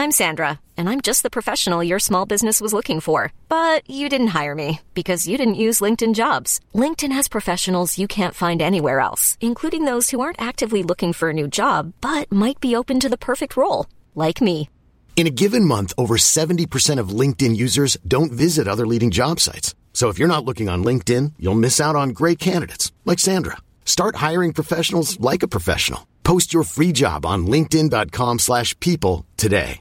I'm Sandra, and I'm just the professional your small business was looking for. But you didn't hire me because you didn't use LinkedIn Jobs. LinkedIn has professionals you can't find anywhere else, including those who aren't actively looking for a new job, but might be open to the perfect role, like me. In a given month, over 70% of LinkedIn users don't visit other leading job sites. So if you're not looking on LinkedIn, you'll miss out on great candidates like Sandra. Start hiring professionals like a professional. Post your free job on linkedin.com/people today.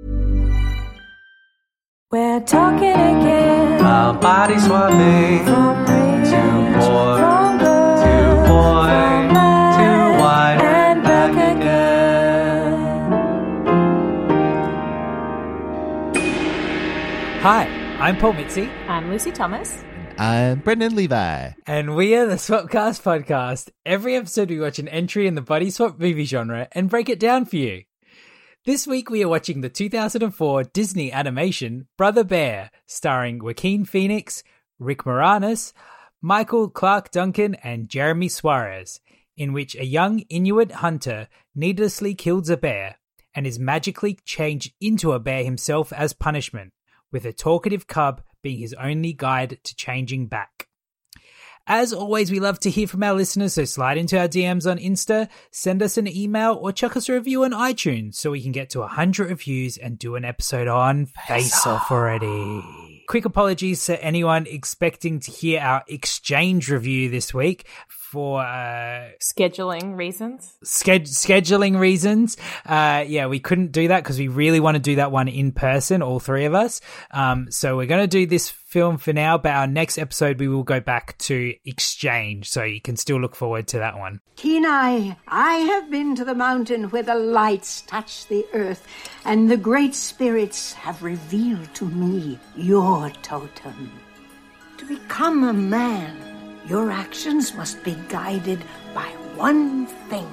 We're talking again. Our body swapping. From rich to poor. from good, To boy. from bad, To wide. and back again. Hi, I'm Paul Mitzi, I'm Lucy Thomas. I'm Brendan Levi. and we are the Swapcast podcast. Every episode we watch an entry in the body swap movie genre and break it down for you. This week we are watching the 2004 Disney animation Brother Bear, starring Joaquin Phoenix, Rick Moranis, Michael Clark Duncan, and Jeremy Suarez, in which a young Inuit hunter needlessly kills a bear and is magically changed into a bear himself as punishment, with a talkative cub being his only guide to changing back. As always, we love to hear from our listeners, so slide into our DMs on Insta, send us an email, or chuck us a review on iTunes so we can get to 100 reviews and do an episode on Face Off already. Quick apologies to anyone expecting to hear our exchange review this week for Scheduling reasons. scheduling reasons. We couldn't do that because we really want to do that one in person, all three of us. So we're going to do this film for now, but our next episode we will go back to exchange, so you can still look forward to that one. Kenai, I have been to the mountain where the lights touch the earth, and the great spirits have revealed to me your totem. To become a man, your actions must be guided by one thing.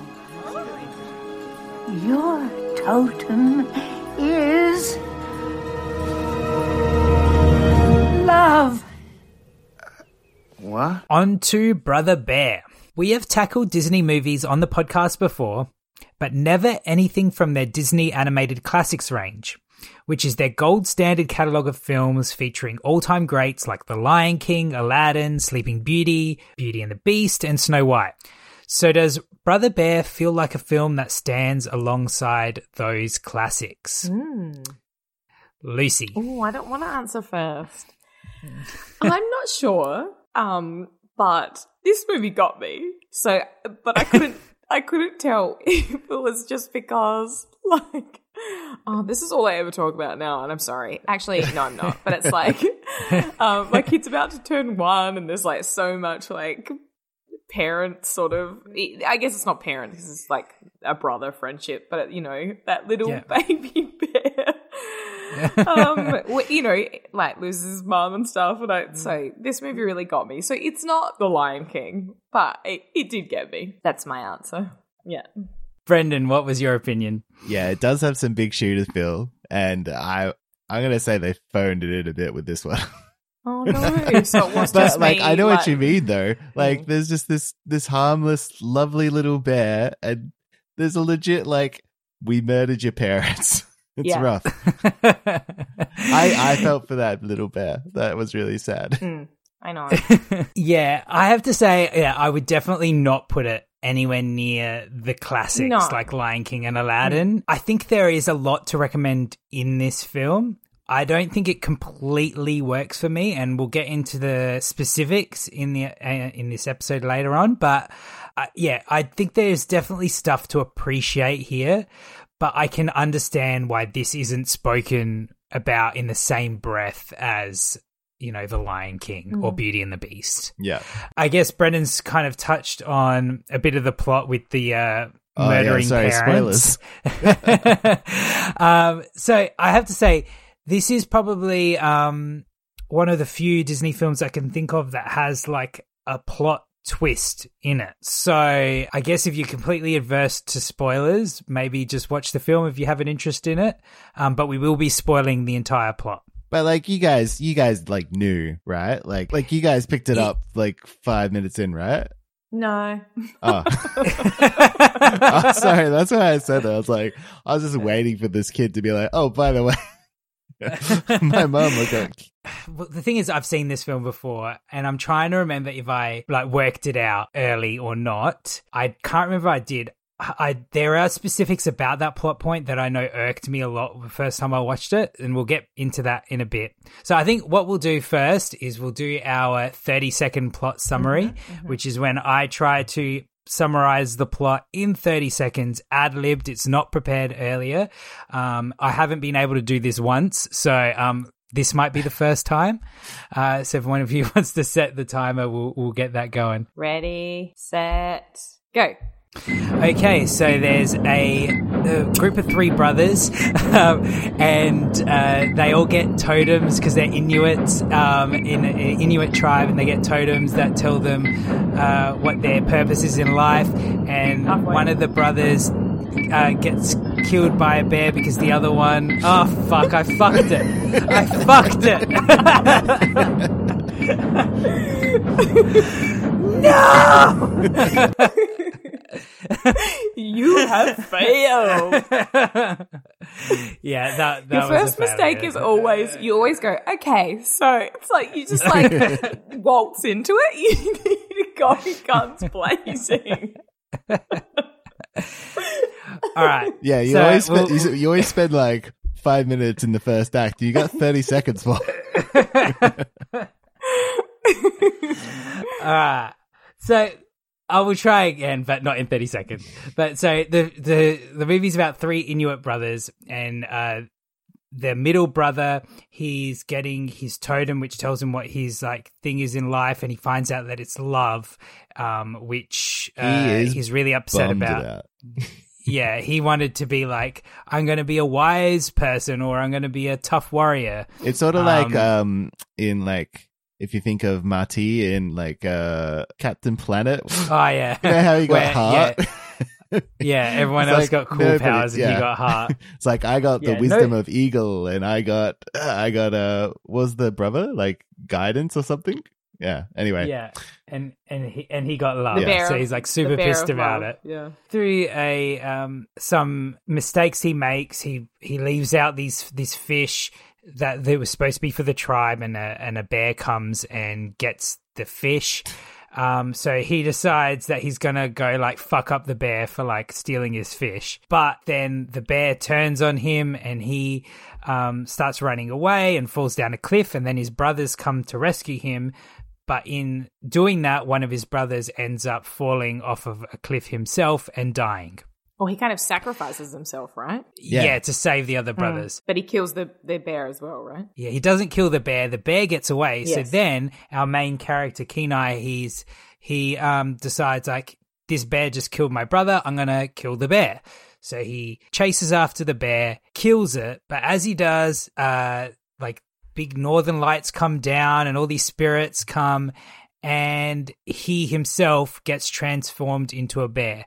Your totem is love. What? On to Brother Bear. We have tackled Disney movies on the podcast before, but never anything from their Disney animated classics range, which is their gold standard catalogue of films featuring all-time greats like The Lion King, Aladdin, Sleeping Beauty, Beauty and the Beast, and Snow White. So does Brother Bear feel like a film that stands alongside those classics? Lucy. Oh, I don't want to answer first. I'm not sure, but this movie got me. So, but I couldn't tell if it was just because, like, oh, this is all I ever talk about now, and I'm sorry. Actually, no, I'm not. But it's like, my kid's about to turn 1, and there's like so much like parent sort of. I guess it's not parent because it's like a brother friendship, but you know that little baby bear. You know, like loses his mum and stuff, and so this movie really got me. So it's not The Lion King, but it did get me. That's my answer. Yeah. Brendan, what was your opinion? Yeah, it does have some big shooters, Bill, and I'm gonna say they phoned it in a bit with this one. Oh no! So it was But just like, me, I know what you mean, though. Like, there's just this harmless, lovely little bear, and there's a legit like, we murdered your parents. It's rough. I felt for that little bear. That was really sad. I know. Yeah, I have to say, I would definitely not put it anywhere near the classics like Lion King and Aladdin. I think there is a lot to recommend in this film. I don't think it completely works for me, and we'll get into the specifics in this episode later on. But I think there's definitely stuff to appreciate here. But I can understand why this isn't spoken about in the same breath as, you know, The Lion King or Beauty and the Beast. Yeah. I guess Brendan's kind of touched on a bit of the plot with the murdering parents. Spoilers. So I have to say, this is probably one of the few Disney films I can think of that has like a plot twist in it. So I guess if you're completely adverse to spoilers, maybe just watch the film if you have an interest in it. But we will be spoiling the entire plot. But like, you guys like knew, right? Like you guys picked it up like 5 minutes in, right? No. Oh. Oh, sorry, that's why I said that. I was just waiting for this kid to be like, oh, by the way, my mom was like... Well, the thing is, I've seen this film before, and I'm trying to remember if I worked it out early or not. I can't remember if I did. There are specifics about that plot point that I know irked me a lot the first time I watched it, and we'll get into that in a bit. So I think what we'll do first is we'll do our 30-second plot summary, which is when I try to summarize the plot in 30 seconds, ad-libbed. It's not prepared earlier. I haven't been able to do this once, so this might be the first time. So if one of you wants to set the timer, we'll get that going. Ready, set, go. Okay, so there's a group of 3 brothers, and they all get totems because they're Inuits in an Inuit tribe, and they get totems that tell them what their purpose is in life. And one of the brothers gets killed by a bear because the other one... Oh, fuck, I fucked it. No! You have failed. Yeah, that Your was first a failure. mistake is always, you always go, okay, so it's like you just like waltz into it. You need to go guns blazing. All right. Yeah, you always spend like 5 minutes in the first act. You got 30 seconds for it. All right. So I will try again, but not in 30 seconds. But so the movie's about 3 Inuit brothers, and the middle brother, he's getting his totem, which tells him what his thing is in life, and he finds out that it's love, which he's really upset about. Yeah, he wanted to be like, I'm going to be a wise person, or I'm going to be a tough warrior. It's sort of like in like, if you think of Marty in like Captain Planet. Oh, yeah. You know how he got heart? Yeah, everyone else got cool powers and he got heart. It's like, I got the wisdom of eagle, and I got what was the brother? Like guidance or something? Yeah. Anyway. Yeah. And he got love. Yeah. So he's like super pissed about it. Yeah. Through some mistakes he makes, he leaves out these fish that they were supposed to be for the tribe, and a bear comes and gets the fish. So he decides that he's gonna go like fuck up the bear for like stealing his fish. But then the bear turns on him, and he starts running away and falls down a cliff, and then his brothers come to rescue him. But in doing that, one of his brothers ends up falling off of a cliff himself and dying. Well, he kind of sacrifices himself, right? Yeah, to save the other brothers. But he kills the bear as well, right? Yeah, he doesn't kill the bear. The bear gets away. Yes. So then our main character, Kenai, he decides like, this bear just killed my brother. I'm going to kill the bear. So he chases after the bear, kills it. But as he does, like big northern lights come down and all these spirits come, and he himself gets transformed into a bear.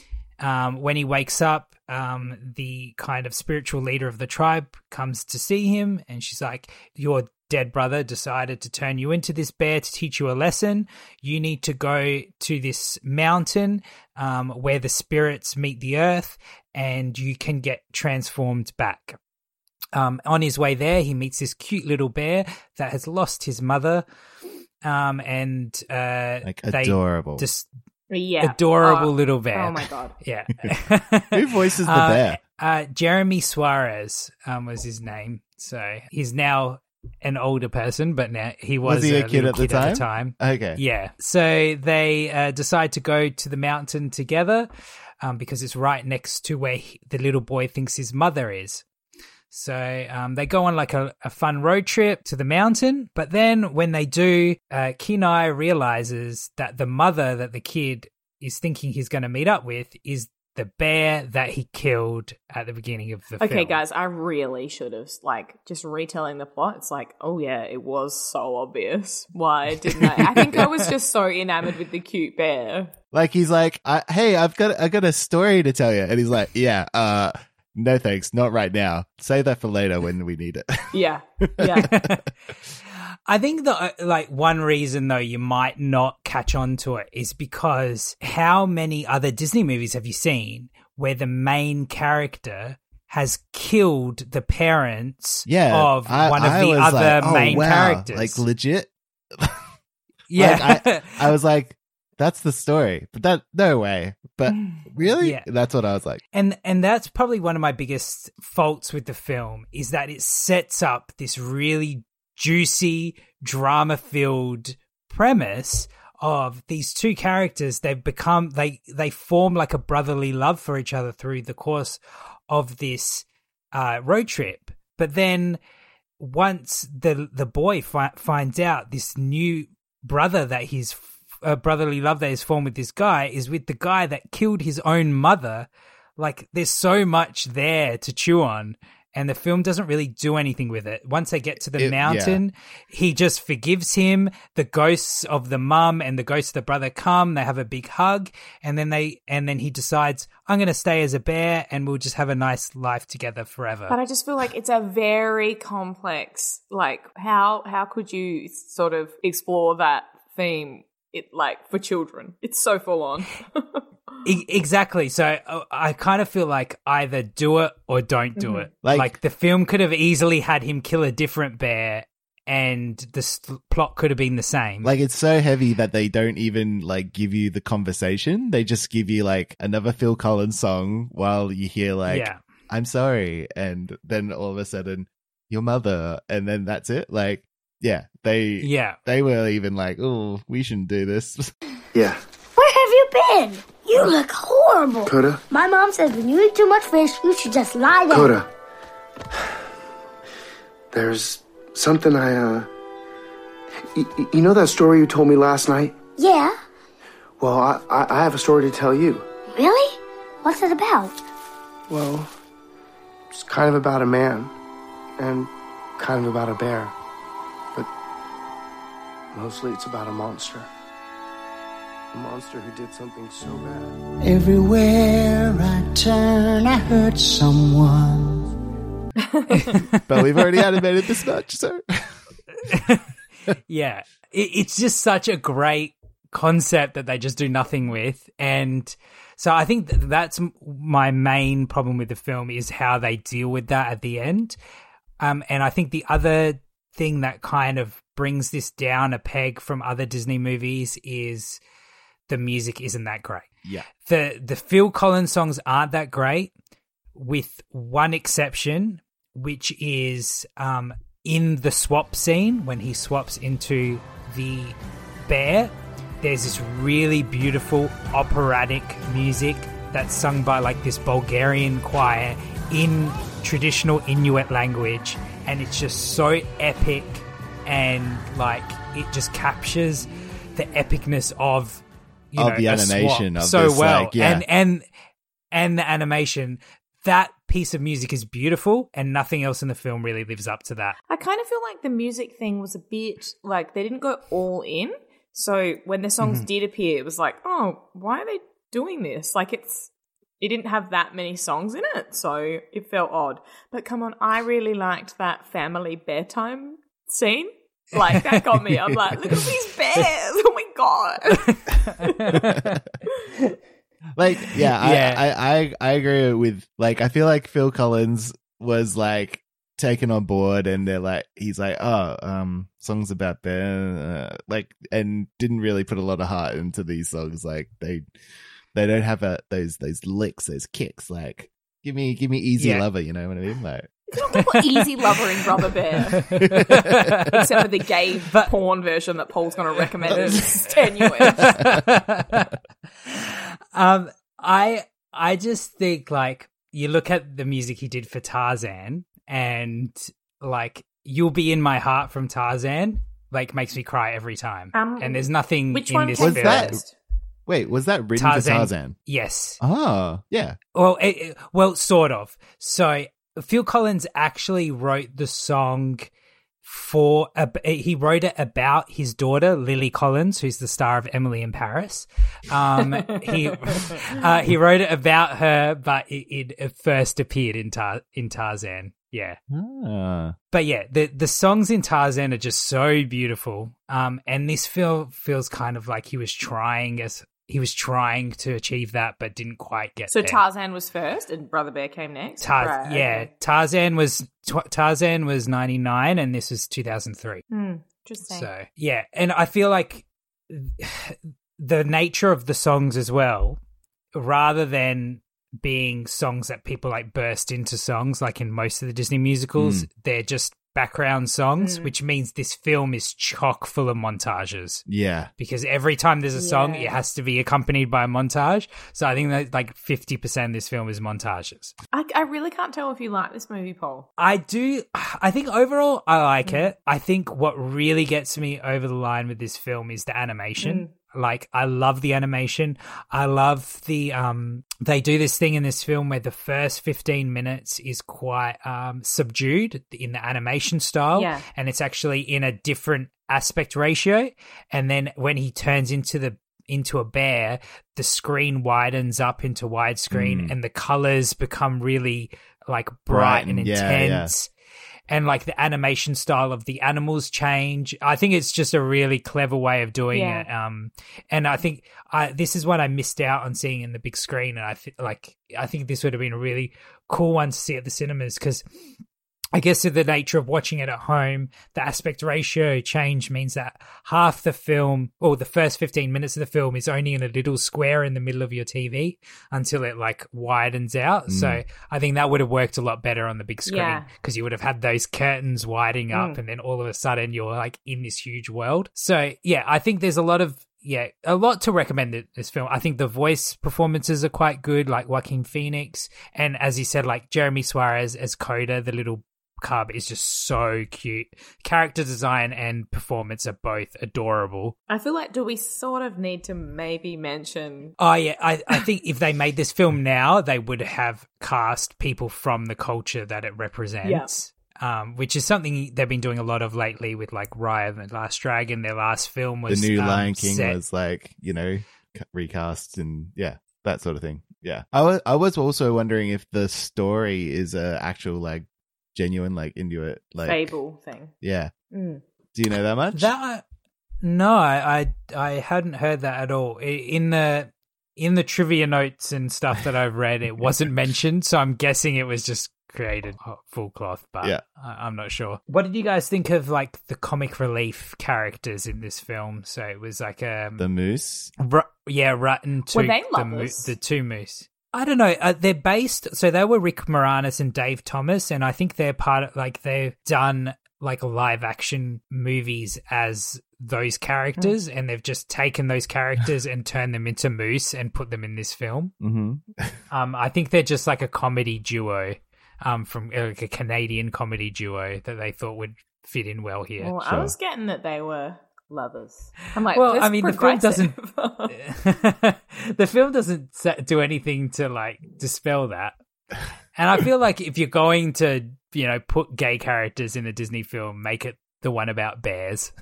When he wakes up, the kind of spiritual leader of the tribe comes to see him, and she's like, your dead brother decided to turn you into this bear to teach you a lesson. You need to go to this mountain where the spirits meet the earth, and you can get transformed back. On his way there, he meets this cute little bear that has lost his mother, and like adorable. Adorable little bear. Oh my god. Yeah. Who voices the bear? Jeremy Suarez was his name. So he's now an older person, but now he was he a kid little at the time? Okay. Yeah. So they decide to go to the mountain together because it's right next to where the little boy thinks his mother is. So they go on like a fun road trip to the mountain. But then when they do, Kenai realizes that the mother that the kid is thinking he's going to meet up with is the bear that he killed at the beginning of the film. Okay, guys, I really should have, like, just retelling the plot. It's like, oh yeah, it was so obvious. Why didn't I? I think I was just so enamored with the cute bear. Like, he's like, hey, I've got a story to tell you. And he's like, yeah, no thanks, not right now. Save that for later when we need it. Yeah. I think that one reason though you might not catch on to it is because how many other Disney movies have you seen where the main character has killed the parents of one of the other main characters? Like legit? Yeah. Like, I was like, that's the story. But that, no way. But really? Yeah. That's what I was like. And that's probably one of my biggest faults with the film is that it sets up this really juicy, drama-filled premise of these two characters. They've become, they form like a brotherly love for each other through the course of this road trip. But then once the boy finds out this new brother that he's brotherly love that is formed with this guy is with the guy that killed his own mother. Like, there's so much there to chew on, and the film doesn't really do anything with it. Once they get to the mountain, he just forgives him. The ghosts of the mum and the ghosts of the brother come. They have a big hug, and then he decides, I'm going to stay as a bear, and we'll just have a nice life together forever. But I just feel like it's a very complex. Like, how could you sort of explore that theme? For children, it's so full on. Exactly. So I kind of feel like either do it or don't do it. Like the film could have easily had him kill a different bear and the plot could have been the same. Like, it's so heavy that they don't even like give you the conversation. They just give you like another Phil Collins song while you hear like, I'm sorry. And then all of a sudden, your mother. And then that's it. Like, they were even like, oh, we shouldn't do this. Yeah. Where have you been? You look horrible. Coda? My mom says when you eat too much fish, you should just lie down. Coda. There's something you know that story you told me last night? Yeah. Well, I have a story to tell you. Really? What's it about? Well, it's kind of about a man and kind of about a bear. But mostly it's about a monster. A monster who did something so bad. Everywhere I turn, I hurt someone. But we've already animated this much, so. Yeah. It's just such a great concept that they just do nothing with. And so I think that's my main problem with the film is how they deal with that at the end. And I think the other thing that kind of brings this down a peg from other Disney movies is the music isn't that great. Yeah. The Phil Collins songs aren't that great, with one exception, which is in the swap scene when he swaps into the bear. There's this really beautiful operatic music that's sung by like this Bulgarian choir in traditional Inuit language, and it's just so epic, and like it just captures the epicness of the animation of so this, well, like, yeah. and the animation. That piece of music is beautiful, and nothing else in the film really lives up to that. I kind of feel like the music thing was a bit like they didn't go all in. So when the songs did appear, it was like, oh, why are they doing this? Like it didn't have that many songs in it, so it felt odd. But come on, I really liked that family bedtime scene. Like, that got me. I'm like, look at these bears. Oh my God. Like, I agree with, like, I feel like Phil Collins was like taken on board, and they're like, he's like, songs about bear, like, and didn't really put a lot of heart into these songs. Like, they don't have those licks, those kicks. Like, give me Easy Lover, you know what I mean? Like, you don't put Easy Lover in Brother Bear. Except for the gay porn version that Paul's going to recommend. It's tenuous. I just think, like, you look at the music he did for Tarzan, and like, You'll Be in My Heart from Tarzan, like, makes me cry every time. And there's nothing which in one this came film. first? Wait, was that written for Tarzan? Yes. Oh, yeah. Well, sort of. So Phil Collins actually wrote the song he wrote it about his daughter Lily Collins, who's the star of Emily in Paris. He wrote it about her, but it first appeared in Tarzan. Yeah. But yeah, the songs in Tarzan are just so beautiful. And this film feels kind of like he was trying to achieve that, but didn't quite get there. So Tarzan was first and Brother Bear came next? Right, yeah. Okay. Tarzan was 99 and this was 2003. Interesting. So, yeah. And I feel like the nature of the songs as well, rather than being songs that people like burst into songs like in most of the Disney musicals, they're just background songs, which means this film is chock full of montages. Yeah. Because every time there's a song, it has to be accompanied by a montage. So I think that like 50% of this film is montages. I really can't tell if you like this movie, Paul. I do. I think overall I like it. I think what really gets me over the line with this film is the animation. Like, I love the animation. I love the, they do this thing in this film where the first 15 minutes is quite subdued in the animation style. Yeah. And it's actually in a different aspect ratio. And then when he turns into a bear, the screen widens up into widescreen and the colors become really like bright and intense. Yeah. And like the animation style of the animals change. I think it's just a really clever way of doing it. And I think this is what I missed out on seeing in the big screen. And I think this would have been a really cool one to see at the cinemas, because I guess of the nature of watching it at home, the aspect ratio change means that half the film, or the first 15 minutes of the film, is only in a little square in the middle of your TV until it like widens out. So I think that would have worked a lot better on the big screen, because you would have had those curtains widening up and then all of a sudden you're like in this huge world. So yeah, I think there's a lot to recommend this film. I think the voice performances are quite good, like Joaquin Phoenix. And as you said, like Jeremy Suarez as Coda, the little cub, is just so cute. Character design and performance are both adorable. I feel like, do we sort of need to maybe mention... Oh, yeah. I think if they made this film now, they would have cast people from the culture that it represents. Yeah. Which is something they've been doing a lot of lately with like Raya and the Last Dragon. Their last film was... The new Lion King was like, recast and that sort of thing. Yeah. I was also wondering if the story is a actual like genuine like Inuit like fable thing. Yeah. Do you know that much? No, I hadn't heard that at all. In the trivia notes and stuff that I've read, it wasn't mentioned, so I'm guessing it was just created full cloth, but I'm not sure. What did you guys think of like the comic relief characters in this film? So it was like the moose. Rut and Toot, were they lovers? The two moose. I don't know. They're based, so they were Rick Moranis and Dave Thomas, and I think they're part of, like, they've done like live action movies as those characters, and they've just taken those characters and turned them into moose and put them in this film. I think they're just like a comedy duo, from like a Canadian comedy duo that they thought would fit in well here. Well, I was getting that they were lovers. I'm like, well, I mean, the film doesn't do anything to like dispel that. And I feel like if you're going to, put gay characters in a Disney film, make it the one about bears.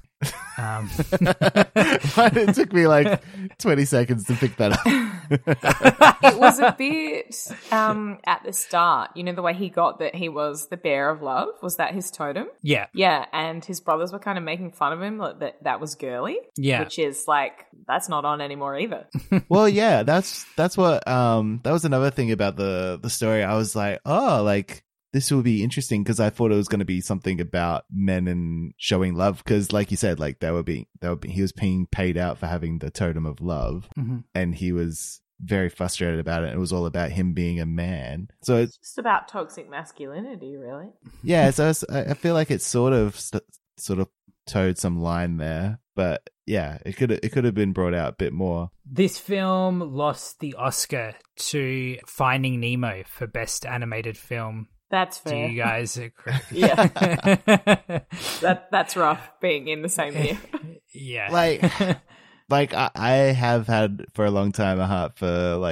It took me like 20 seconds to pick that up. It was a bit at the start, the way he got that he was the bear of love. Was that his totem? Yeah. Yeah, and his brothers were kind of making fun of him, like that was girly. Yeah. Which is like, that's not on anymore either. Well, yeah, that's what that was another thing about the story. I was like, oh, like this will be interesting, because I thought it was going to be something about men and showing love, because like you said, like he was being paid out for having the totem of love, and he was very frustrated about it. It was all about him being a man. So it's just about toxic masculinity, really. Yeah, so I feel like it sort of towed some line there, but yeah, it could have been brought out a bit more. This film lost the Oscar to Finding Nemo for Best Animated Film. That's fair. Do you guys agree? Yeah. That's rough being in the same year. Yeah. Like I have had for a long time a heart for like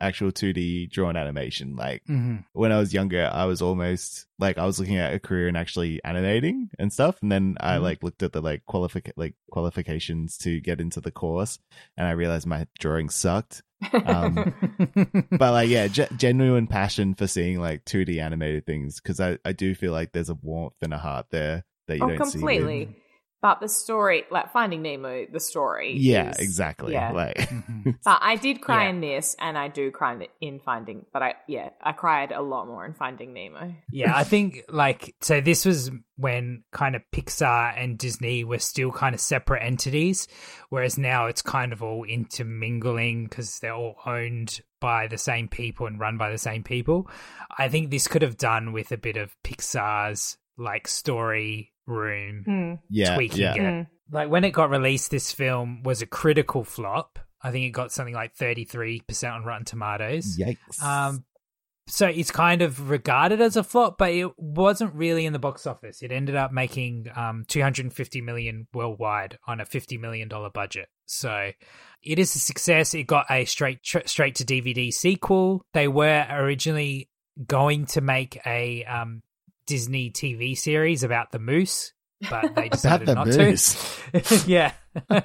actual 2D drawn animation. Like when I was younger, I was almost like I was looking at a career in actually animating and stuff, and then I like looked at the like qualifications to get into the course, and I realized my drawing sucked. But like genuine passion for seeing like 2D animated things, because I do feel like there's a warmth and a heart there that you don't see. Completely. But the story, like Finding Nemo, the story. Yeah, is, exactly. Yeah. Like, but I did cry in this, and I do cry in Finding. But I cried a lot more in Finding Nemo. Yeah, I think so this was when kind of Pixar and Disney were still kind of separate entities, whereas now it's kind of all intermingling because they're all owned by the same people and run by the same people. I think this could have done with a bit of Pixar's like story room tweaking it. Like when it got released, this film was a critical flop. I think it got something like 33% on Rotten Tomatoes. Yikes. So it's kind of regarded as a flop, but it wasn't really in the box office. It ended up making $250 million worldwide on a $50 million budget. So it is a success. It got a straight to DVD sequel. They were originally going to make a Disney TV series about the moose, but they decided not to. Yeah.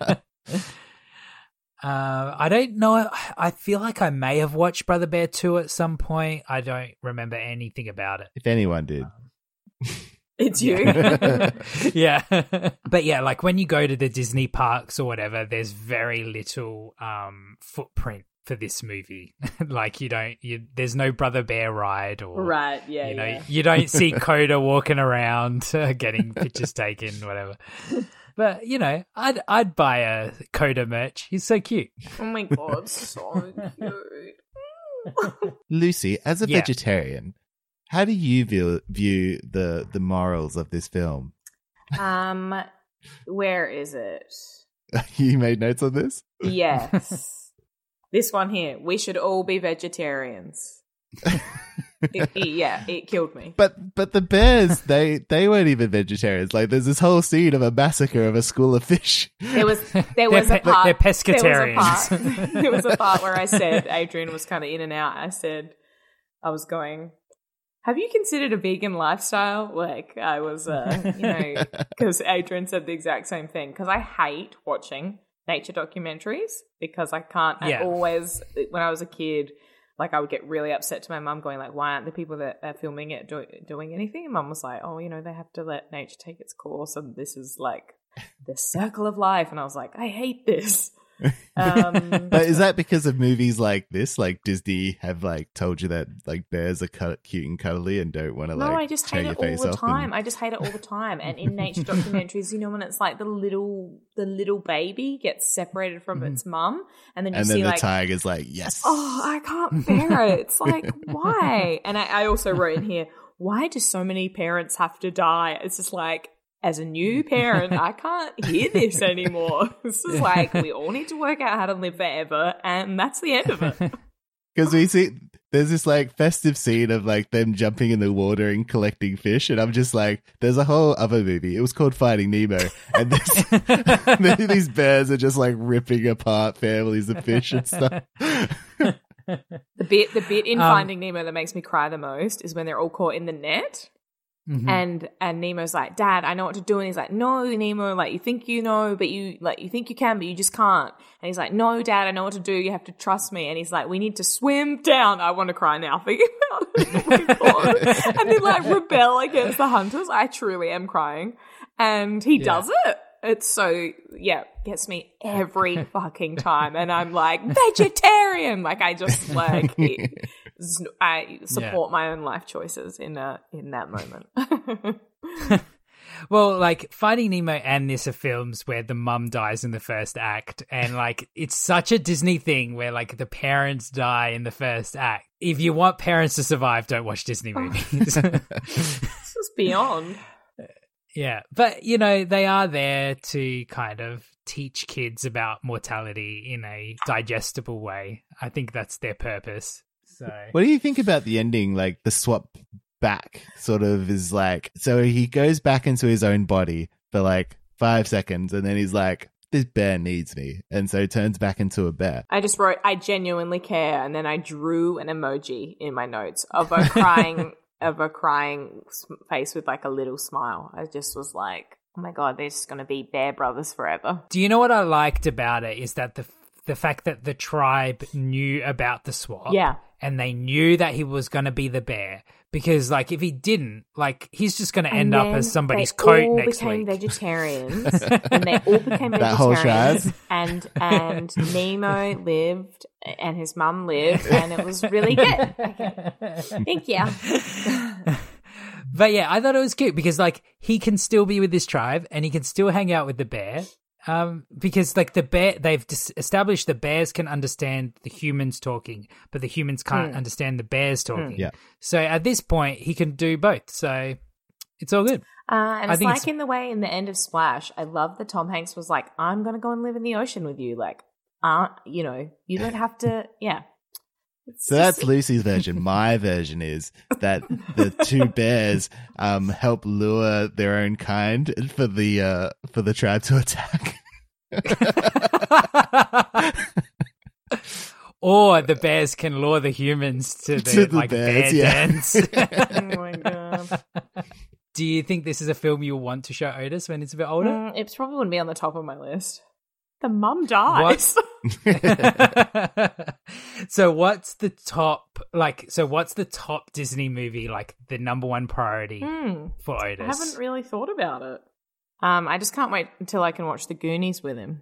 I don't know. I feel like I may have watched Brother Bear 2 at some point. I don't remember anything about it. If anyone did. It's you. Yeah. But yeah, like when you go to the Disney parks or whatever, there's very little footprint for this movie. Like there's no Brother Bear ride or you don't see Coda walking around getting pictures taken, whatever. But I'd buy a Coda merch. He's so cute. Oh my god, so cute. Lucy, as a vegetarian, how do you view the morals of this film? Where is it? You made notes on this? Yes. This one here. We should all be vegetarians. It killed me. But the bears, they weren't even vegetarians. Like there's this whole scene of a massacre of a school of fish. There was a part. They're pescatarians. There was a part where I said, Adrian was kind of in and out. I was going, have you considered a vegan lifestyle? Like I was, because Adrian said the exact same thing. Because I hate watching nature documentaries because I can't. I always, when I was a kid, like I would get really upset to my mum going like, why aren't the people that are filming it doing anything? And mum was like, oh, they have to let nature take its course and this is like the circle of life. And I was like, I hate this. But is that because of movies like this? Like Disney have like told you that like bears are cute and cuddly and don't want to I just hate it all the time. I just hate it all the time. And in nature documentaries, when it's like the little baby gets separated from its mum, and then see the like tiger's like, yes. Oh, I can't bear it. It's like, why? And I also wrote in here, why do so many parents have to die? It's just like, as a new parent, I can't hear this anymore. This is like, we all need to work out how to live forever, and that's the end of it. Because we see, there's this like festive scene of like them jumping in the water and collecting fish, and I'm just like, there's a whole other movie. It was called Finding Nemo, and these bears are just like ripping apart families of fish and stuff. The bit in Finding Nemo that makes me cry the most is when they're all caught in the net. Mm-hmm. And Nemo's like, Dad, I know what to do. And he's like, no, Nemo, like you think you know, but you think you can, but you just can't. And he's like, no, Dad, I know what to do. You have to trust me. And he's like, we need to swim down. I want to cry now. Think about it. Oh my God. And then like rebel against the hunters. I truly am crying. And he does it. It's so, gets me every fucking time. And I'm like, vegetarian. Like I just like, I support my own life choices in that moment. Well, like Finding Nemo and this are films where the mum dies in the first act, and like it's such a Disney thing where like the parents die in the first act. If you want parents to survive, don't watch Disney movies. This is beyond. Yeah, but they are there to kind of teach kids about mortality in a digestible way. I think that's their purpose. So, what do you think about the ending? Like the swap back sort of is like, so he goes back into his own body for like 5 seconds and then he's like, this bear needs me, and so turns back into a bear. I just wrote, I genuinely care, and then I drew an emoji in my notes of a crying face with like a little smile. I just was like, oh my God, they're just going to be bear brothers forever. Do you know what I liked about it is that the fact that the tribe knew about the swap. Yeah. And they knew that he was going to be the bear. Because, like, if he didn't, like, he's just going to end up as somebody's coat next week. They all became vegetarians. And they all became That whole tribe. vegetarians. And Nemo lived, and his mum lived, and it was really good. Thank you. But, yeah, I thought it was cute because, like, he can still be with this tribe and he can still hang out with the bear. Because like the bear, they've established the bears can understand the humans talking, but the humans can't understand the bears talking. Yeah. So at this point, he can do both. So it's all good. And it's like in the way in the end of Splash, I love that Tom Hanks was like, I'm going to go and live in the ocean with you. Like, you know, you don't have to, yeah. So that's Lucy's version. My version is that the two bears help lure their own kind for the tribe to attack. Or the bears can lure the humans to the like bears, bear dance. Oh my God. Do you think this is a film you'll want to show Otis when it's a bit older? It probably wouldn't be on the top of my list. The mum dies. So what's the top Disney movie, like the number one priority for Otis? I haven't really thought about it. I just can't wait until I can watch The Goonies with him.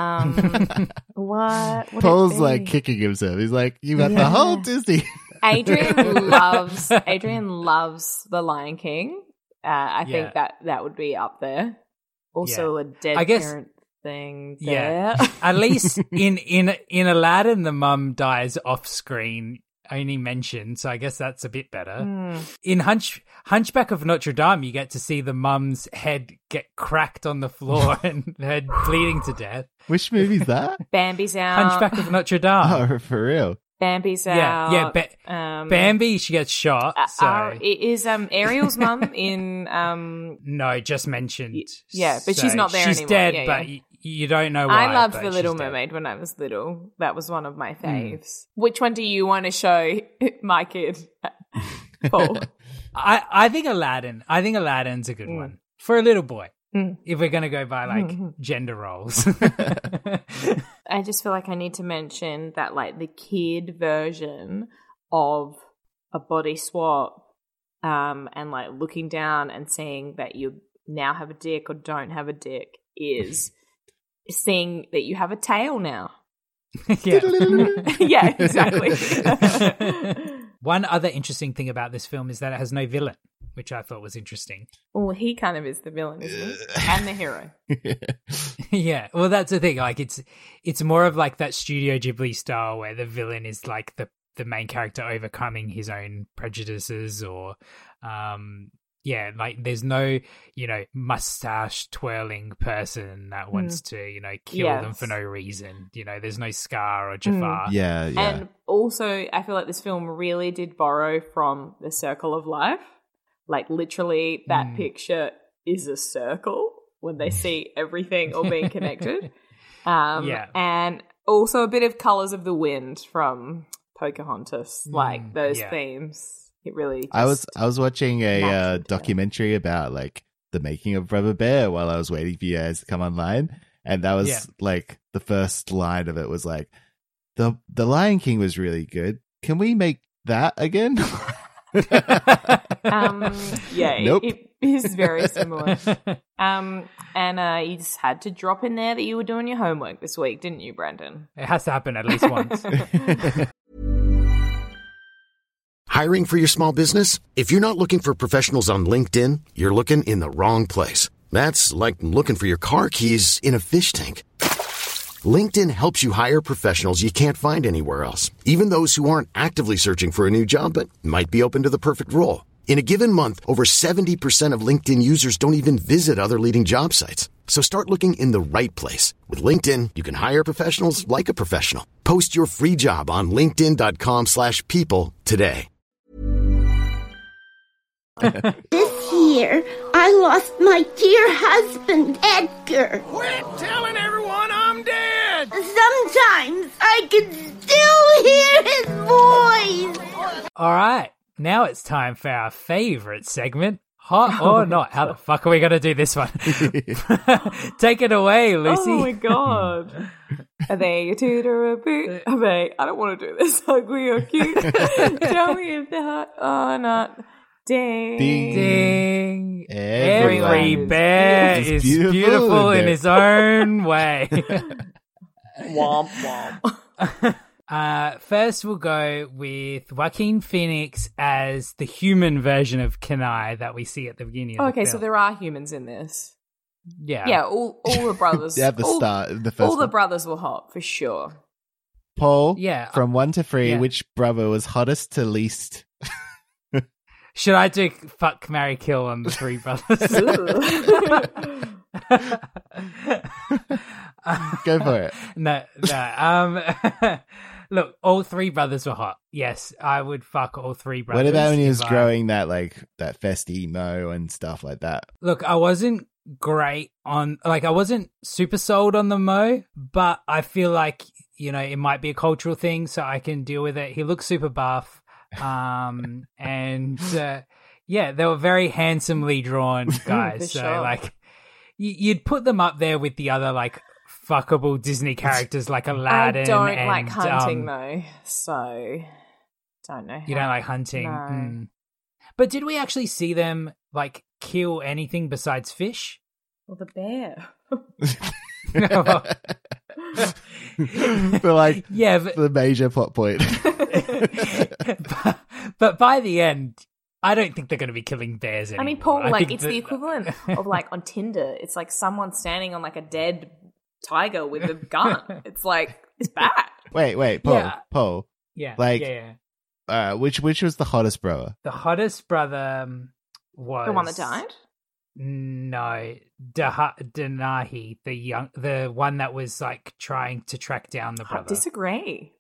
What Paul's like kicking himself. He's like, you got the whole Disney. Adrian loves The Lion King. I think that would be up there. Also a dead parent thing there. Yeah. At least in Aladdin, the mum dies off screen, only mentioned, so I guess that's a bit better. In Hunchback of Notre Dame, you get to see the mum's head get cracked on the floor and her bleeding to death. Which movie's that? Bambi's out. Hunchback of Notre Dame. Oh, for real? Bambi's out. Yeah. Bambi, she gets shot. So is Ariel's mum in? No, just mentioned. Yeah, but she's not there anymore. She's dead, but you don't know why. I loved The Little Mermaid when I was little. That was one of my faves. Which one do you want to show my kid, Paul? I think Aladdin. I think Aladdin's a good one for a little boy. If we're going to go by like gender roles. I just feel like I need to mention that like the kid version of a body swap and like looking down and seeing that you now have a dick or don't have a dick is seeing that you have a tail now. Yeah. Yeah, exactly. One other interesting thing about this film is that it has no villain, which I thought was interesting. Well, he kind of is the villain, isn't he? And the hero. Yeah, well, that's the thing. Like, it's more of like that Studio Ghibli style where the villain is like the main character overcoming his own prejudices or, like there's no, mustache twirling person that wants to, kill them for no reason. There's no Scar or Jafar. Yeah. And also, I feel like this film really did borrow from The Circle of Life. Like, literally, that picture is a circle when they see everything all being connected. And also a bit of Colours of the Wind from Pocahontas. Like, those themes. It really I was watching a documentary about like the making of Rubber Bear while I was waiting for you guys to come online, and that was like the first line of it was like the Lion King was really good. Can we make that again? Nope. It is very similar. And you just had to drop in there that you were doing your homework this week, didn't you, Brandon? It has to happen at least once. Hiring for your small business? If you're not looking for professionals on LinkedIn, you're looking in the wrong place. That's like looking for your car keys in a fish tank. LinkedIn helps you hire professionals you can't find anywhere else, even those who aren't actively searching for a new job but might be open to the perfect role. In a given month, over 70% of LinkedIn users don't even visit other leading job sites. So start looking in the right place. With LinkedIn, you can hire professionals like a professional. Post your free job on linkedin.com/people today. If here. I lost my dear husband, Edgar. Quit telling everyone I'm dead! Sometimes I can still hear his voice. All right, now it's time for our favourite segment, Hot or Not. How the fuck are we going to do this one? Take it away, Lucy. Oh my god. Are they a toot or a boot? Are they? I don't want to do this. Ugly or cute? Tell me if they're hot or not. Ding. Ding. Every Everyone bear is beautiful in his own way. Womp womp. First, we'll go with Joaquin Phoenix as the human version of Kenai that we see at the beginning of the Okay, film. so there are humans in this. Yeah. Yeah, all the brothers. At the start, the first all the one. brothers were hot, for sure. Paul, Yeah. from 1 to 3, Yeah. which brother was hottest to least? Should I do fuck, marry, kill on the three brothers? Go for it. No. Look, all three brothers were hot. Yes, I would fuck all three brothers. What about when he was if I- growing that festy mo and stuff like that? Look, I wasn't great on, I wasn't super sold on the mo, but I feel like, it might be a cultural thing, so I can deal with it. He looks super buff. Yeah, they were very handsomely drawn guys. So, sure. you'd put them up there with the other, fuckable Disney characters like Aladdin. I don't and, like hunting, though, so don't know. You don't like hunting? No. Mm. But did we actually see them, kill anything besides fish? Well, the bear. For Yeah, but, the major plot point. but by the end, I don't think they're going to be killing bears anymore. I mean, Paul, think it's that- the equivalent of on Tinder. It's like someone standing on a dead tiger with a gun. It's it's bad. Wait, Paul. Yeah. Paul. Yeah, Yeah. Which was the hottest brother? The hottest brother was The one that died? No, Denahi, the one that was trying to track down the I brother. disagree.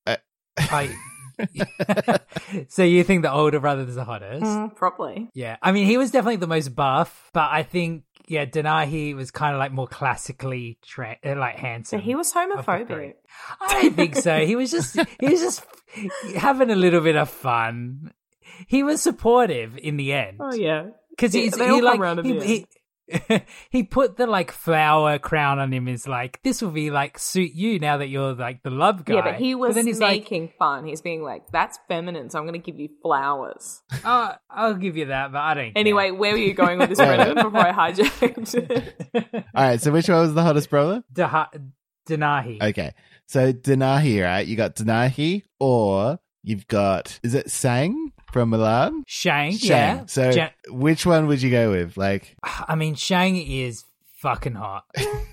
So you think the older brother is the hottest? Probably. Yeah, I mean he was definitely the most buff, but I think Denahi was kind of more classically handsome. So he was of the homophobic. three. I don't think so. He was just having a little bit of fun. He was supportive in the end. Oh yeah, because they all come around at the end. He put the flower crown on him. Is this will be suit you now that you're the love guy. Yeah, but he was then he's making fun. He's being that's feminine, so I'm going to give you flowers. oh, I'll give you that, but I don't. Anyway, where were you going with this, Brendan? Before I hijacked. All right, so which one was the hottest brother? Denahi. Okay, so Denahi, right? You got Denahi, or you've got, is it Sang from Mulan? Shang, yeah. So which one would you go with? I mean, Shang is fucking hot.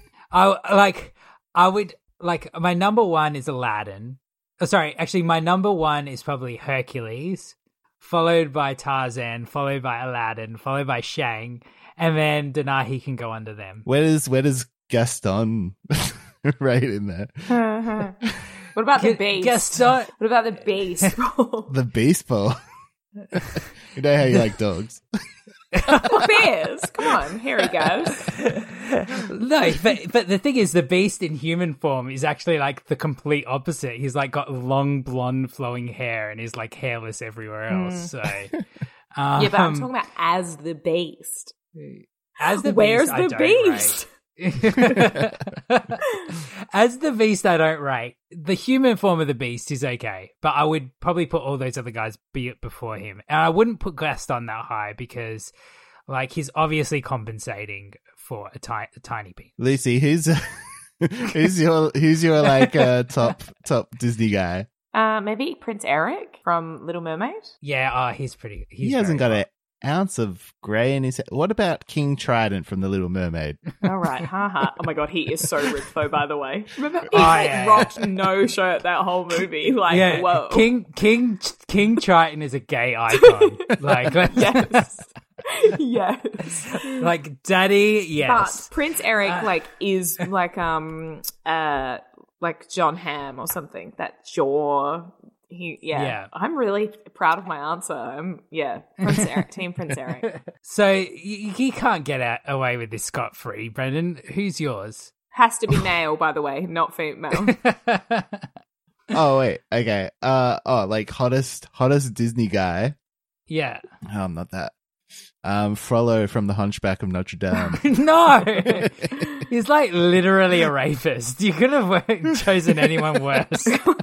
I would my number one is Aladdin. Oh, sorry, actually, my number one is probably Hercules, followed by Tarzan, followed by Aladdin, followed by Shang, and then Denahi can go under them. Where does Gaston right in there? What about the beast? Gaston. What about the beast? The beast, Paul. You know how you like dogs. Bears. Come on, hairy guys. No, but the thing is, the beast in human form is actually the complete opposite. He's got long blonde flowing hair and is hairless everywhere else. So, yeah, but I'm talking about as the beast. As the Where's beast, I the don't beast? rate. As the beast, I don't rate. The human form of the beast is okay, but I would probably put all those other guys before him, and I wouldn't put Gaston that high because, he's obviously compensating for a tiny penis. Lucy, who's your top Disney guy? Maybe Prince Eric from Little Mermaid. Yeah, he's pretty. He hasn't got an ounce of grey in his head. What about King Trident from The Little Mermaid? All right, haha. Oh my god, he is so ripped though, by the way. Remember, he yeah. rocked no shirt that whole movie. Whoa. King Triton is a gay icon. Yes. Yes. Daddy, yes. But Prince Eric, is like John Hamm or something. That jaw, Yeah. I'm really proud of my answer. Prince Eric, Team Prince Eric. So you can't get away with this scot-free, Brendan. Who's yours? Has to be male, by the way, not female. Oh wait, okay. Like hottest Disney guy. Yeah. Oh, not that. Frollo from The Hunchback of Notre Dame. No, he's like literally a rapist. You could have chosen anyone worse.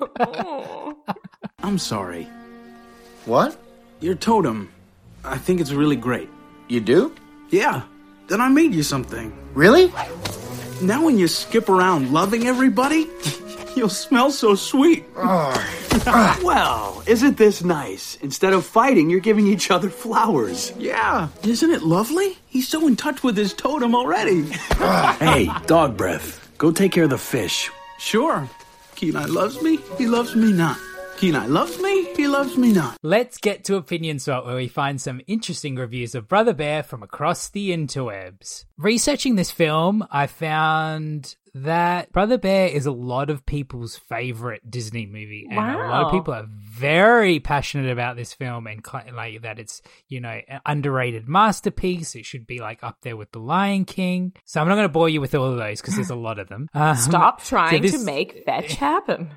I'm sorry. What? Your totem. I think it's really great. You do? Yeah. Then I made you something. Really? Now when you skip around loving everybody, you'll smell so sweet. Well, isn't this nice? Instead of fighting, you're giving each other flowers. Yeah. Isn't it lovely? He's so in touch with his totem already. Hey, dog breath. Go take care of the fish. Sure. Kenai loves me. He loves me not. Kenai loves me. He loves me not. Let's get to Opinion Swap, where we find some interesting reviews of Brother Bear from across the interwebs. Researching this film, I found that Brother Bear is a lot of people's favorite Disney movie. And a lot of people are very passionate about this film and like that it's, an underrated masterpiece. It should be like up there with The Lion King. So I'm not going to bore you with all of those because there's a lot of them. Stop trying to make fetch happen.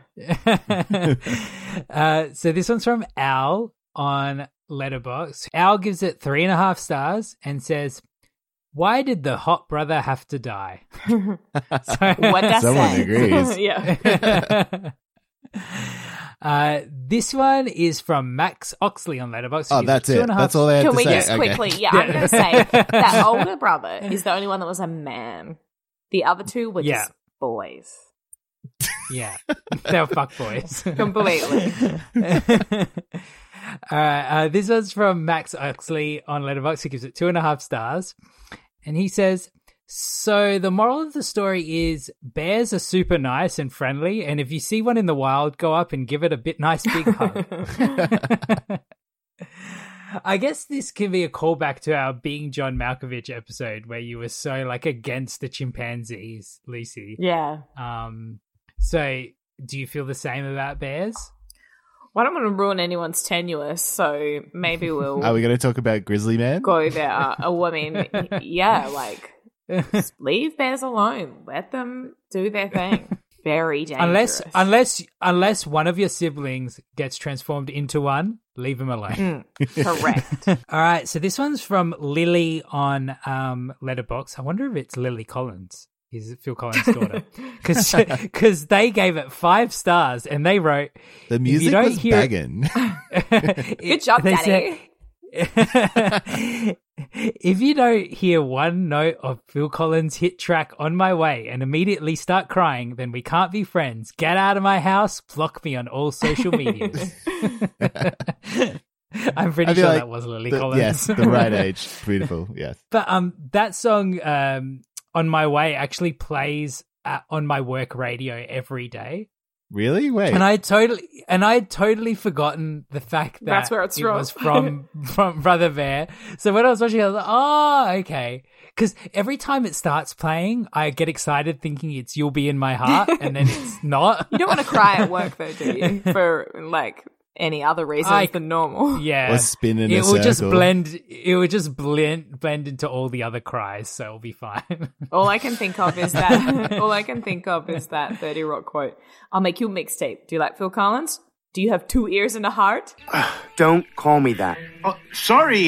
So this one's from Al on Letterboxd. Al gives it 3.5 stars and says, "Why did the hot brother have to die?" What does Someone say? agrees. Yeah. This one is from Max Oxley on Letterboxd. Oh, that's it. That's all they had Can to we say. just Okay. quickly? Yeah, I'm going to say that older brother is the only one that was a man. The other two were just boys. Yeah, they were fuck boys. Completely. All right, this one's from Max Oxley on Letterboxd. He gives it 2.5 stars. And he says, "So the moral of the story is bears are super nice and friendly, and if you see one in the wild, go up and give it a nice big hug." I guess this can be a callback to our Being John Malkovich episode where you were so against the chimpanzees, Lucy. Yeah. So do you feel the same about bears? Well, I don't want to ruin anyone's tenuous, so maybe we'll... Are we going to talk about Grizzly Man? Go there. Just leave bears alone. Let them do their thing. Very dangerous. Unless one of your siblings gets transformed into one, leave them alone. Correct. All right, so this one's from Lily on Letterboxd. I wonder if it's Lily Collins. Is Phil Collins' daughter? Because they gave it 5 stars and they wrote, "The music was bagging." Good job, Daddy. "If you don't hear one note of Phil Collins' hit track On My Way and immediately start crying, then we can't be friends. Get out of my house. Block me on all social medias." I'm pretty sure that was Lily Collins. Yes, the right age. Beautiful, yes. But that song, On My Way, actually plays on my work radio every day. Really? Wait. And I'd totally forgotten the fact that that's where it was from Brother Bear. So when I was watching, I was like, "Oh, okay." Because every time it starts playing, I get excited thinking it's "You'll Be in My Heart," and then it's not. You don't want to cry at work, though, do you? For any other reason than normal. Yeah. Or spin in a it would circle. It would just blend into all the other cries, so it'll be fine. All I can think of is that 30 Rock quote. "I'll make you a mixtape. Do you like Phil Collins? Do you have 2 ears and a heart?" Don't call me that. Oh, sorry,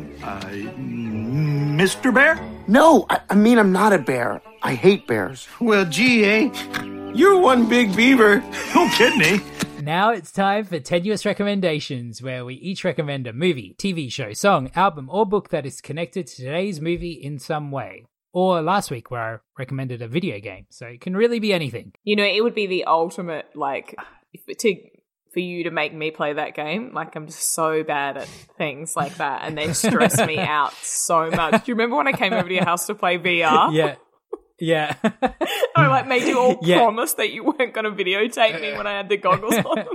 Mr. Bear? No, I mean I'm not a bear. I hate bears. Well, gee, you're one big beaver. Don't kid me. Now it's time for Tenuous Recommendations, where we each recommend a movie, TV show, song, album, or book that is connected to today's movie in some way. Or last week, where I recommended a video game, so it can really be anything. It would be the ultimate, for you to make me play that game. I'm just so bad at things like that, and they stress me out so much. Do you remember when I came over to your house to play VR? Yeah. I made you all promise that you weren't going to videotape me when I had the goggles on.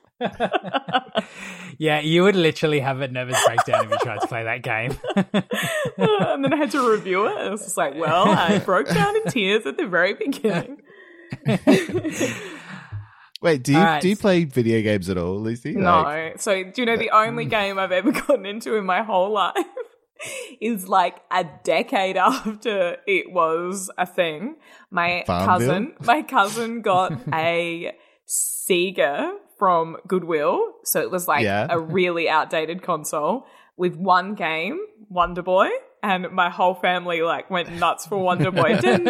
Yeah, you would literally have a nervous breakdown if you tried to play that game. And then I had to review it. It was just I broke down in tears at the very beginning. Wait, do you play video games at all, Lucy? No. So do you know the only game I've ever gotten into in my whole life is like a decade after it was a thing. My cousin got a Sega from Goodwill. So it was like a really outdated console with one game, Wonder Boy. And my whole family like went nuts for Wonder Boy. Did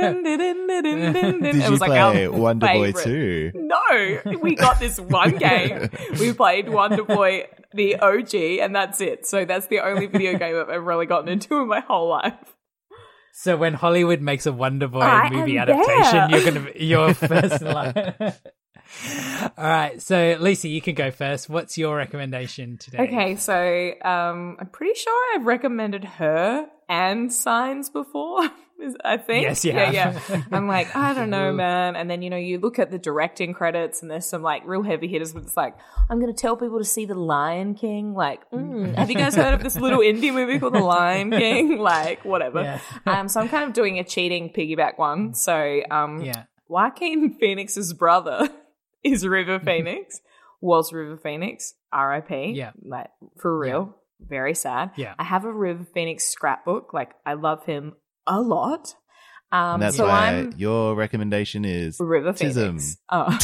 you play Wonder Boy 2? No, we got this one game. We played Wonder Boy, the OG, and that's it. So that's the only video game I've ever really gotten into in my whole life. So when Hollywood makes a Wonder Boy movie adaptation, you're first in line. All right, so Lisa, you can go first. What's your recommendation today? Okay, so I'm pretty sure I've recommended Her and Signs before. I think. Yes, yeah. Yeah. I'm like, I don't know, man. And then, you look at the directing credits and there's some like real heavy hitters, but it's like, I'm going to tell people to see The Lion King. Like, have you guys heard of this little indie movie called The Lion King? Like, whatever. Yeah. So I'm kind of doing a cheating piggyback one. So Joaquin Phoenix's brother is River Phoenix, was River Phoenix, R.I.P. Yeah. Like, for real. Yeah. Very sad. Yeah. I have a River Phoenix scrapbook. Like, I love him a lot. And that's why your recommendation is River Tism. Phoenix. Oh.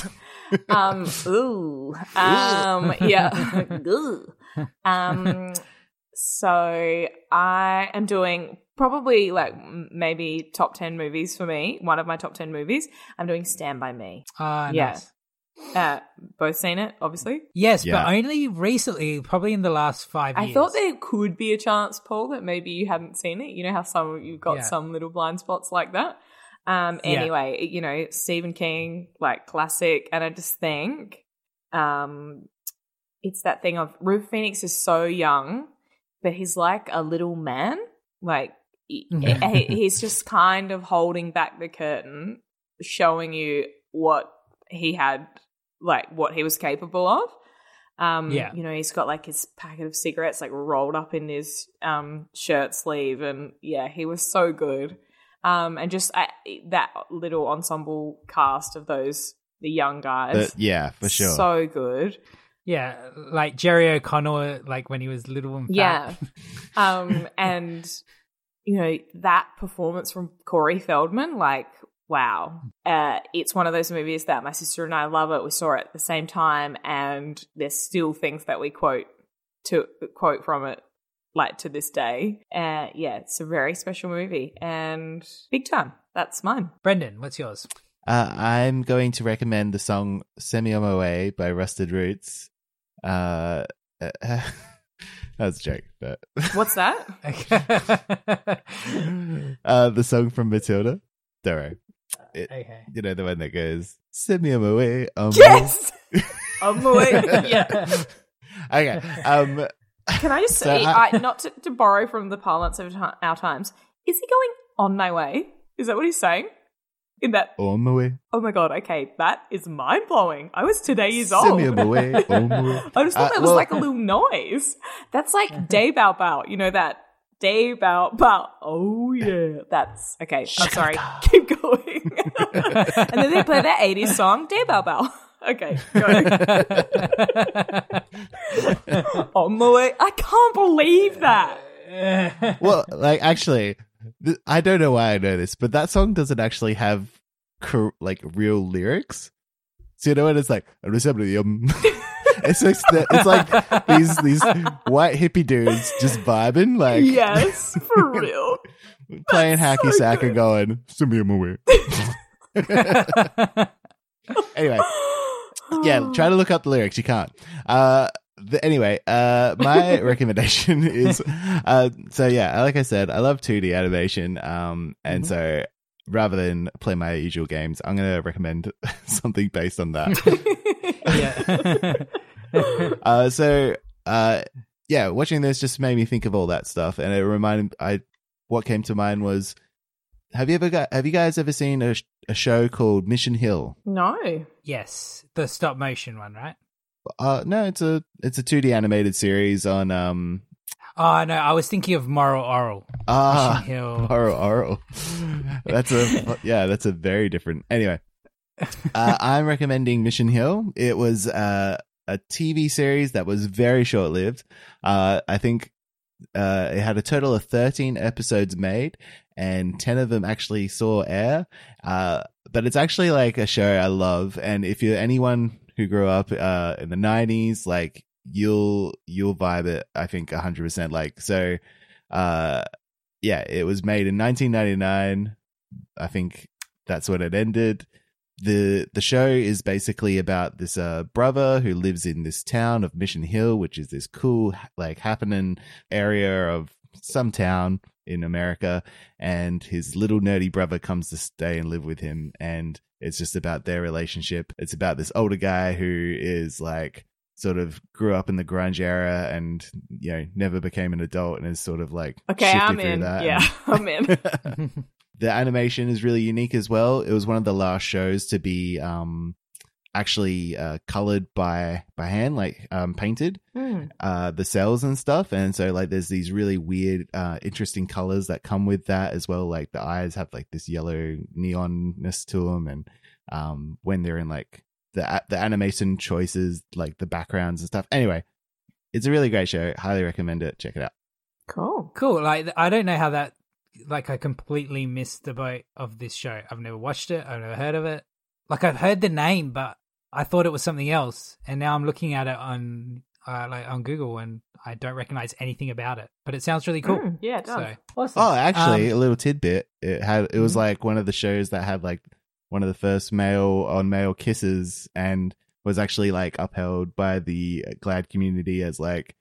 Yeah. So I am doing probably like maybe top 10 movies for me. One of my top 10 movies. I'm doing Stand By Me. Nice. Both seen it, obviously. Yes, but only recently, probably in the last 5 years. I thought there could be a chance, Paul, that maybe you hadn't seen it. You know how you've got some little blind spots like that. Anyway, Stephen King, like classic, and I just think it's that thing of River Phoenix is so young, but he's like a little man. Like he's just kind of holding back the curtain, showing you what he had, like what he was capable of. He's got like his packet of cigarettes like rolled up in his shirt sleeve, and he was so good. And just that little ensemble cast of the young guys. For sure. So good. Yeah, like Jerry O'Connell, like when he was little and fat. Yeah. And, that performance from Corey Feldman, like, wow. It's one of those movies that my sister and I love it. We saw it at the same time, and there's still things that we quote from it, like to this day. It's a very special movie and big time. That's mine. Brendan, what's yours? I'm going to recommend the song Send Me On My Way by Rusted Roots. That's a joke, but what's that? The song from Matilda. Don't worry. You know the one that goes, Send me on my way. Yes! On my way. Yeah. Okay. Can I just say, not to borrow from the parlance of our times, is he going on my way? Is that what he's saying? In that, on my way. Oh my god! Okay, that is mind blowing. I was today years old. Send me on my way. On my way. I just thought that was like a little noise. That's like Day Bow Bow. You know that Day Bow Bow. Oh yeah, that's okay. I'm sorry. Keep going. And then they play that 80s song, Day Bow Bow. Okay, go. On my way. I can't believe that. Well, like actually. I don't know why I know this, but that song doesn't actually have like real lyrics. So you know what it's like? It's like these white hippie dudes just vibing, like yes, for real, playing hacky sack and going, "Send me on my way." Anyway, try to look up the lyrics. You can't. Anyway, my recommendation is, like I said, I love 2D animation, and so rather than play my usual games, I'm going to recommend something based on that. Watching this just made me think of all that stuff, and it reminded what came to mind was, have you guys ever seen a show called Mission Hill? No. Yes, the stop motion one, right? No, it's a 2D animated series on Oh no, I was thinking of Moral Oral. Moral Oral. That's a very different. Anyway, I'm recommending Mission Hill. It was a TV series that was very short-lived. I think it had a total of 13 episodes made, and 10 of them actually saw air. But it's actually like a show I love, and if you're anyone who grew up in the 90s, like you'll vibe it, I think 100%. Like, so yeah, it was made in 1999. I think that's when it ended. The show is basically about this brother who lives in this town of Mission Hill, which is this cool like happening area of some town in America, and his little nerdy brother comes to stay and live with him, and it's just about their relationship. It's about this older guy who is like sort of grew up in the grunge era and, you know, never became an adult, and is sort of like okay, I'm through in. that. Yeah, I'm in. The animation is really unique as well. It was one of the last shows to be actually colored by hand, like painted the cells and stuff. And so like there's these really weird interesting colors that come with that as well. Like the eyes have like this yellow neonness to them, and when they're in like the animation choices, like the backgrounds and stuff. Anyway, it's a really great show. Highly recommend it. Check it out. Cool. Like, I don't know how that, like, I completely missed the boat of this show. I've never watched it. I've never heard of it. Like, I've heard the name, but I thought it was something else. And now I'm looking at it on Google, and I don't recognize anything about it. But it sounds really cool. Yeah, it does. So, awesome. Oh, actually, a little tidbit. It was like one of the shows that had like one of the first male kisses, and was actually like upheld by the GLAAD community as like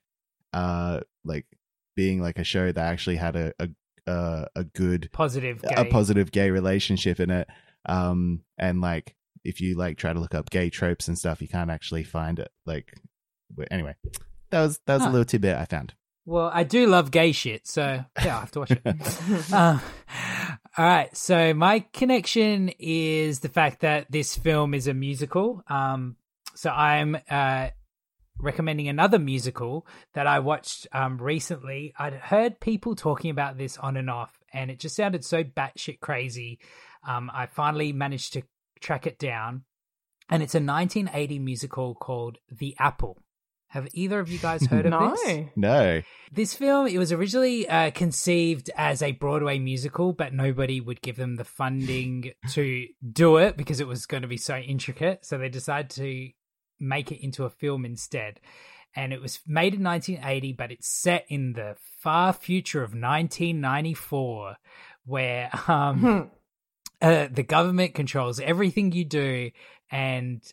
being like a show that actually had a good positive gay relationship in it. And like if you like try to look up gay tropes and stuff, you can't actually find it. Like, anyway, that was a little tidbit I found. Well, I do love gay shit, so yeah, I have to watch it. All right, so my connection is the fact that this film is a musical. So I'm recommending another musical that I watched recently. I'd heard people talking about this on and off, and it just sounded so batshit crazy. I finally managed to track it down, and it's a 1980 musical called The Apple. Have either of you guys heard of this? No. This film, it was originally conceived as a Broadway musical, but nobody would give them the funding to do it because it was going to be so intricate. So they decided to make it into a film instead. And it was made in 1980, but it's set in the far future of 1994, where the government controls everything you do, and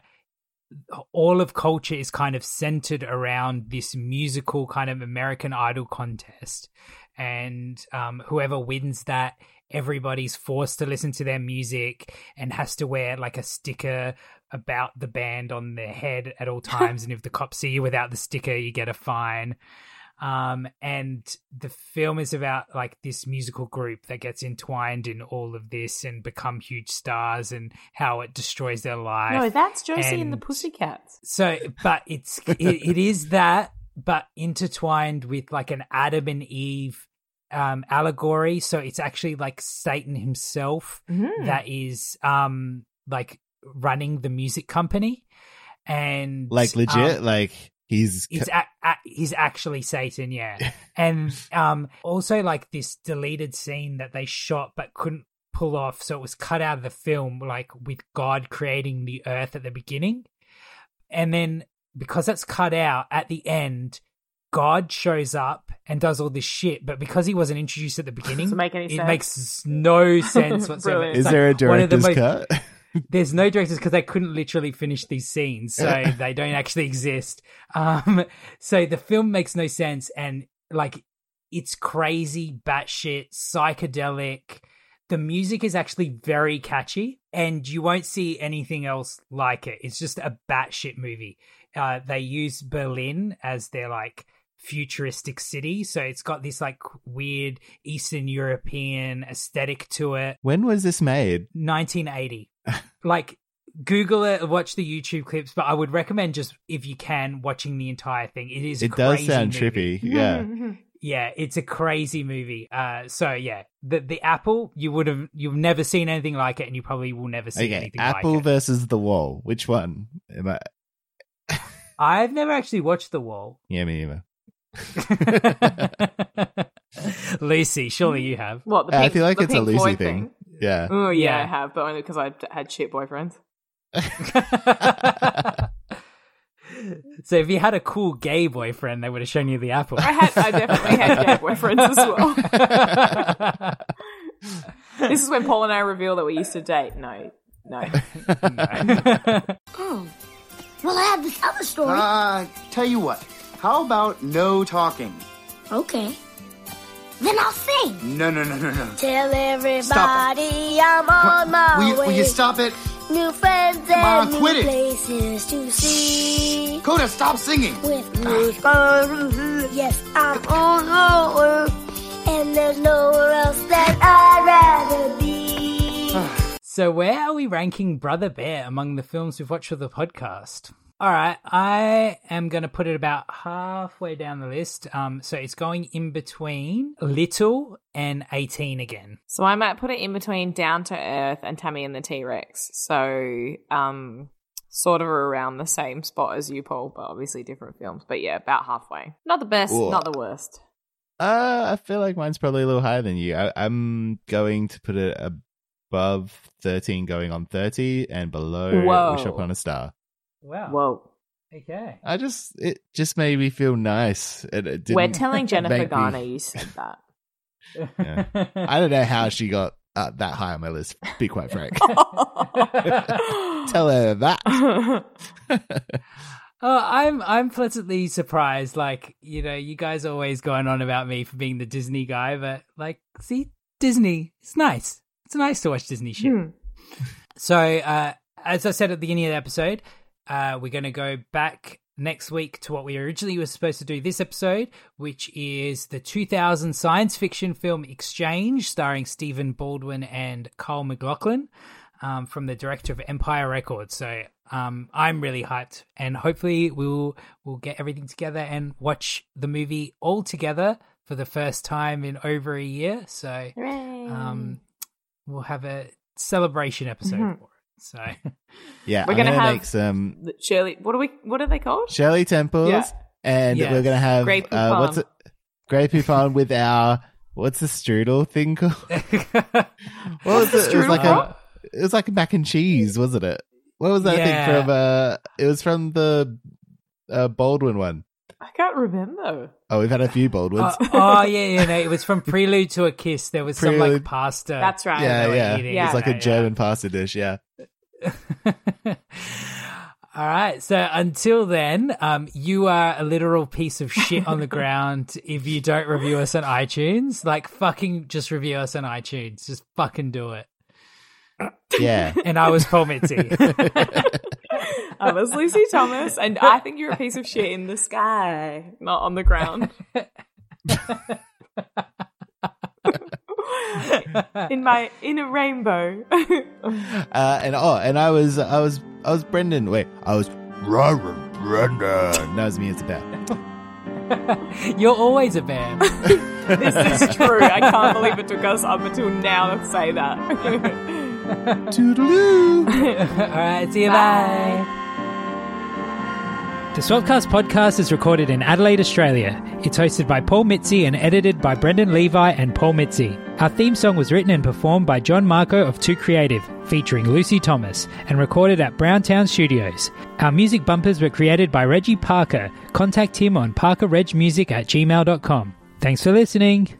all of culture is kind of centered around this musical kind of American Idol contest. And whoever wins that, everybody's forced to listen to their music and has to wear like a sticker about the band on their head at all times. And if the cops see you without the sticker, you get a fine. And the film is about like this musical group that gets entwined in all of this and become huge stars, and how it destroys their life. No, that's Josie and the Pussycats. So, but it is that, but intertwined with like an Adam and Eve allegory. So it's actually like Satan himself that is like running the music company, and like legit, like he's actually Satan, yeah. And also like this deleted scene that they shot but couldn't pull off, so it was cut out of the film, like with God creating the earth at the beginning, and then because that's cut out at the end, God shows up and does all this shit, but because he wasn't introduced at the beginning, doesn't make any sense. It makes no sense whatsoever. Is there a director's cut? There's no directors because they couldn't literally finish these scenes, so they don't actually exist. So the film makes no sense, and like it's crazy, batshit, psychedelic. The music is actually very catchy, and you won't see anything else like it. It's just a batshit movie. They use Berlin as their like futuristic city, so it's got this like weird Eastern European aesthetic to it. When was this made? 1980. Like, Google it, watch the YouTube clips, but I would recommend just, if you can, watching the entire thing. It is. It does sound movie. trippy, yeah. Yeah, it's a crazy movie. So yeah, the Apple, you've never seen anything like it, and you probably will never see anything Apple like it. versus The Wall. Which one? I've never actually watched The Wall. Yeah, me either. Lucy, surely you have. What? I feel like it's a Lucy Floyd thing. Yeah. Oh yeah, I have, but only because I had shit boyfriends. So if you had a cool gay boyfriend, they would have shown you the Apple. I definitely had gay boyfriends as well. This is when Paul and I reveal that we used to date. No. Oh. Well, I have this other story. Tell you what. How about no talking? Okay. Then I'll sing. No. Tell everybody Stop I'm on my way. Will you stop it? New friends Come on, and quit new it. places to see. Coda, stop singing. With new friends, yes, I'm on the way. And there's nowhere else that I'd rather be. So where are we ranking Brother Bear among the films we've watched for the podcast? All right, I am going to put it about halfway down the list. So it's going in between Little and 18 again. So I might put it in between Down to Earth and Tammy and the T-Rex. So sort of around the same spot as you, Paul, but obviously different films. But yeah, about halfway. Not the best, not the worst. I feel like mine's probably a little higher than you. I'm going to put it above 13 going on 30 and below Wish Upon a Star. Wow. Whoa. Okay. It just made me feel nice. We're telling Jennifer Garner you said that. Yeah. I don't know how she got that high on my list, to be quite frank. Tell her that. I'm pleasantly surprised. Like, you guys are always going on about me for being the Disney guy, but like, see, Disney, it's nice. It's nice to watch Disney shit. So, as I said at the beginning of the episode, we're going to go back next week to what we originally were supposed to do this episode, which is the 2000 science fiction film Exchange, starring Stephen Baldwin and Kyle MacLachlan, from the director of Empire Records. So I'm really hyped, and hopefully we'll get everything together and watch the movie all together for the first time in over a year. So we'll have a celebration episode for it. So yeah, we're gonna have make some Shirley. What are they called? Shirley Temples, and we're gonna have Grey Poupon. Grey Poupon with our what's the strudel thing called? What was it? It was like a mac and cheese, wasn't it? What was that thing from? It was from the Baldwin one. I can't remember. Oh, we've had a few Baldwins. No, it was from Prelude to a Kiss. There was some like pasta. That's right. Yeah. It's like a German pasta dish. Yeah. All right. So until then, you are a literal piece of shit on the ground if you don't review us on iTunes. Like, fucking just review us on iTunes. Just fucking do it. Yeah. And I was Paul Mitzi. I was Lucy Thomas, and I think you're a piece of shit in the sky, not on the ground. in a rainbow. And I was Brendan. Wait, I was Brendan. That was me as a bear. You're always a bear. This is true. I can't believe it took us up until now to say that. Toodaloo. All right, see you. Bye. The Swapcast podcast is recorded in Adelaide, Australia. It's hosted by Paul Mitzi and edited by Brendan Levi and Paul Mitzi. Our theme song was written and performed by John Marco of Too Creative, featuring Lucy Thomas, and recorded at Browntown Studios. Our music bumpers were created by Reggie Parker. Contact him on parkerregmusic@gmail.com. Thanks for listening.